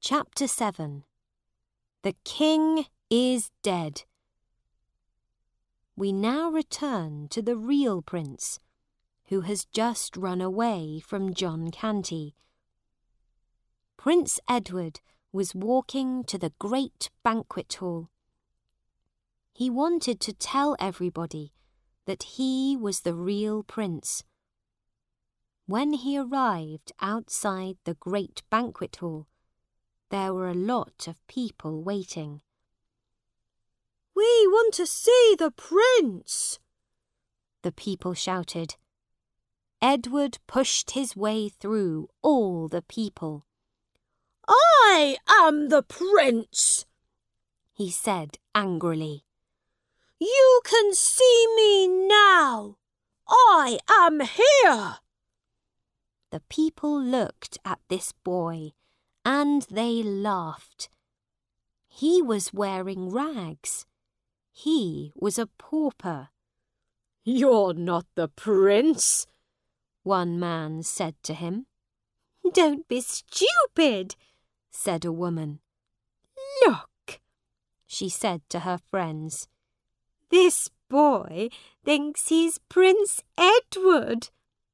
Chapter 7. The King is Dead. We now return to the real prince, who has just run away from John Canty. Prince Edward was walking to the great banquet hall. He wanted to tell everybody that he was the real prince. When he arrived outside the great banquet hall, there were a lot of people waiting. "We want to see the prince!" the people shouted. Edward pushed his way through all the people. "I am the prince!" he said angrily. "You can see me now! I am here!" The people looked at this boy and they laughed. He was wearing rags. He was a pauper. "You're not the prince," one man said to him. "Don't be stupid," said a woman. "Look," she said to her friends. "This boy thinks he's Prince Edward."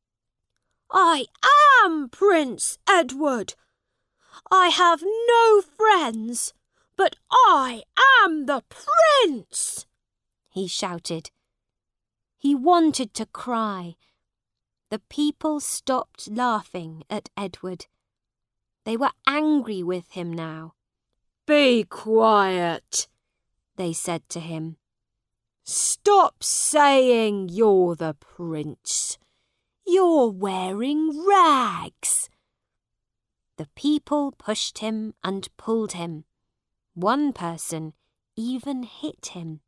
"I am Prince Edward. I have no friends, but I am the prince," he shouted. He wanted to cry. The people stopped laughing at Edward. They were angry with him now. "Be quiet," they said to him. "Stop saying you're the prince. You're wearing rags." The people pushed him and pulled him. One person even hit him.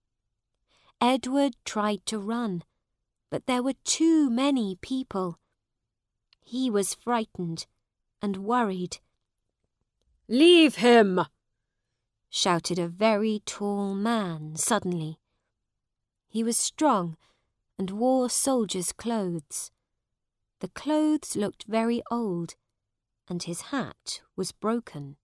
Edward tried to run, but there were too many people. He was frightened and worried. "Leave him!" shouted a very tall man suddenly. He was strong and wore soldier's clothes. The clothes looked very old, and his hat was broken.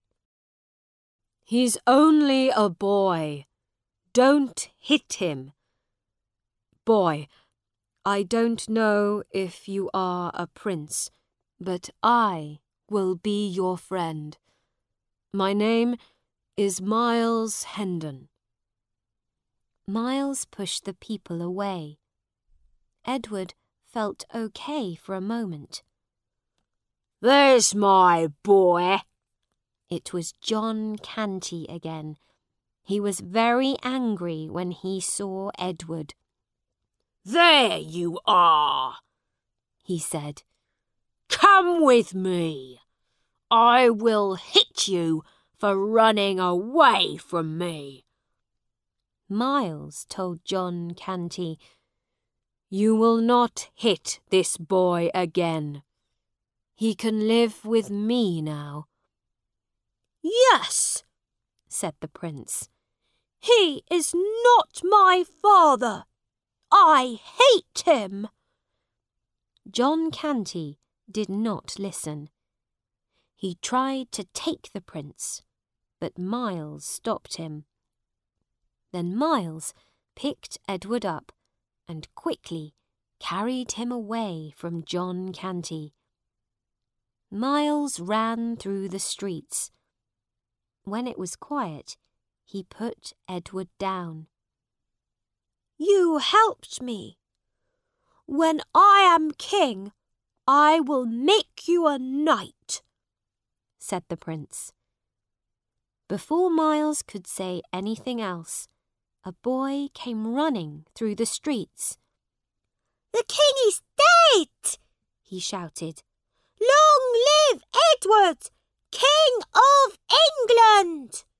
"He's only a boy. Don't hit him." "Boy, I don't know if you are a prince, but I will be your friend. My name is Miles Hendon." Miles pushed the people away. Edward felt okay for a moment. "There's my boy." It was John Canty again. He was very angry when he saw Edward. "There you are," he said. "Come with me. I will hit you for running away from me." Miles told John Canty, "You will not hit this boy again. He can live with me now." "Yes," said the prince. "He is not my father. I hate him." John Canty did not listen. He tried to take the prince, but Miles stopped him. Then Miles picked Edward up and quickly carried him away from John Canty. Miles ran through the streets. When it was quiet, he put Edward down. "You helped me. When I am king, I will make you a knight," said the prince. Before Miles could say anything else, a boy came running through the streets. "The king is dead!" he shouted. "Long live Edward, King of England!"